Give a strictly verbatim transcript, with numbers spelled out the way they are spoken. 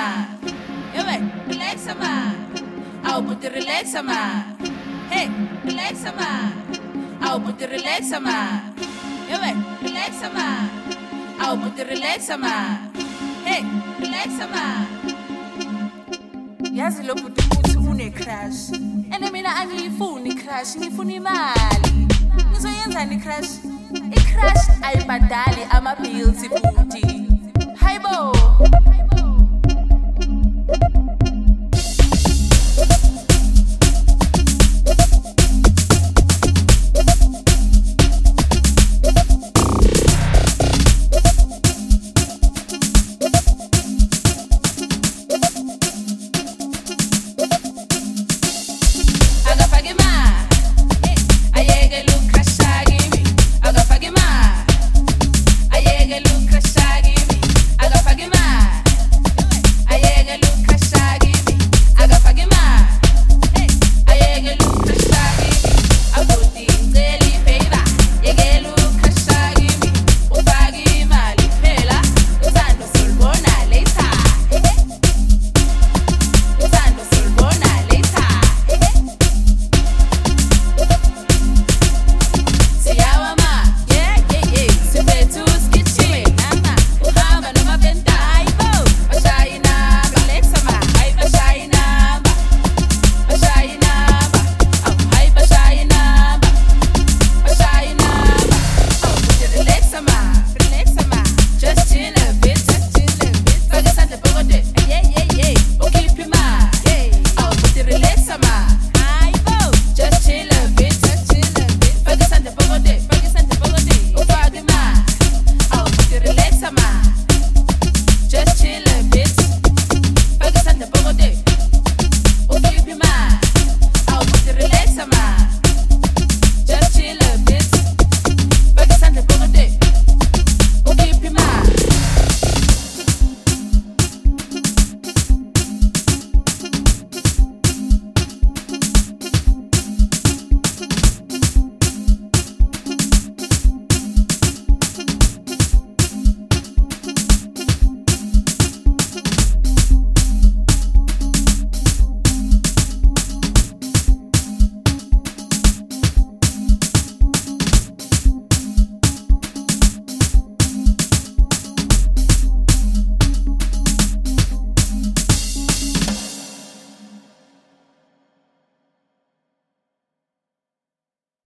man. Yeah, relax a man. I'll put the relax a man. Hey, relax a man. I'll put the relax a man. Yeah, relax a man. I'll put the relax a man. Hey, relax a man. Yazi lo bhuti uthi une crush. Ene mina angiyifuni crush, ngifuna imali. Ngizoyenzani crush? I crush ayibadali ama bills futhi.